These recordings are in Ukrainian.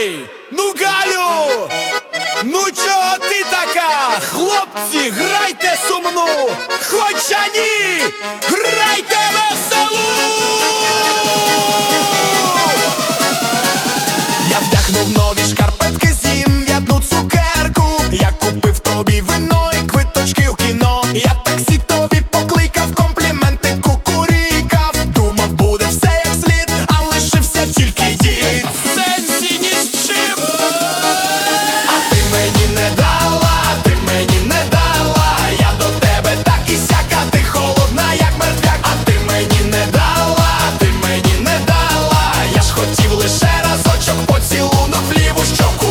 Ей! Ну, Галю! Ну чого ти така? Хлопці, грайте сумну! Хоча ні! Грайте веселу! Я вдягнув нові шкарпетки, з'їм м'ятну цукерку. Я купив тобі вино і квиточки в кіно. Я таксі тобі покликав, компліменти кукурікав. Думав, буде все як слід, а лишився тільки дід. Сенсі ні з чим. А ти мені не дала, ти мені не дала. Я до тебе так і сяка, ти холодна, як мертвяк. А ти мені не дала, ти мені не дала. Я ж хотів лише разочок, поцілунок в ліву щоку.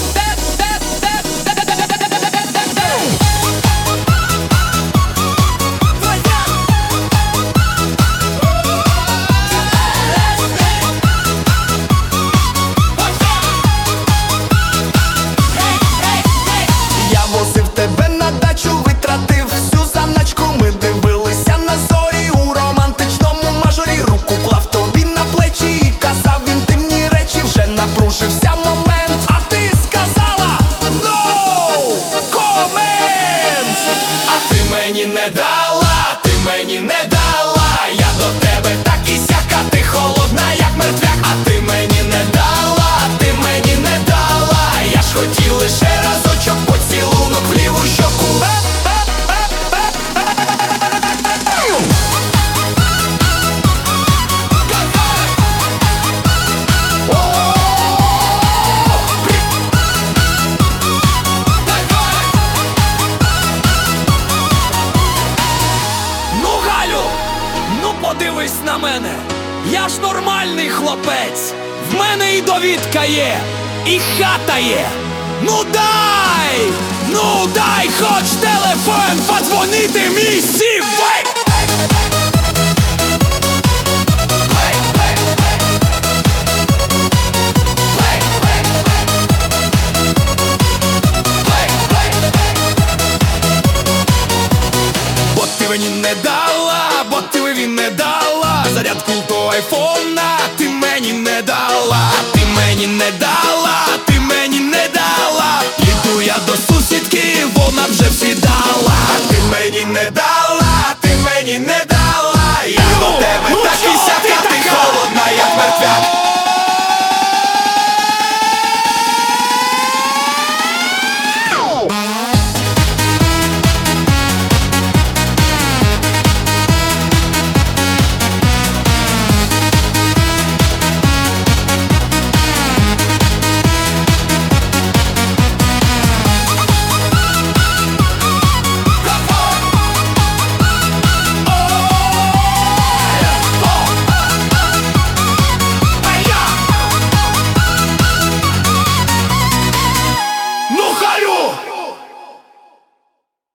Я возив тебе на дачу, витратив всю заначку. Ми дивилися на зорі у романтичному мажорі. Руку клав тобі на плечі і казав інтимні речі. Вже напружився момент, а ти сказала no comment. А ти мені не дала, ти мені не дала. Я до тебе так і сяка, ти холодна, як мертвяк. А ти мені не дала, ти мені не дала. Я ж хотів лише разочок, поцілунок в ліву щоку. Ну, Галю, ну подивись на мене. Я ж нормальний хлопець. В мене і довідка є, і хата є. Ну дай хоч телефон, подзвонити мій сівей.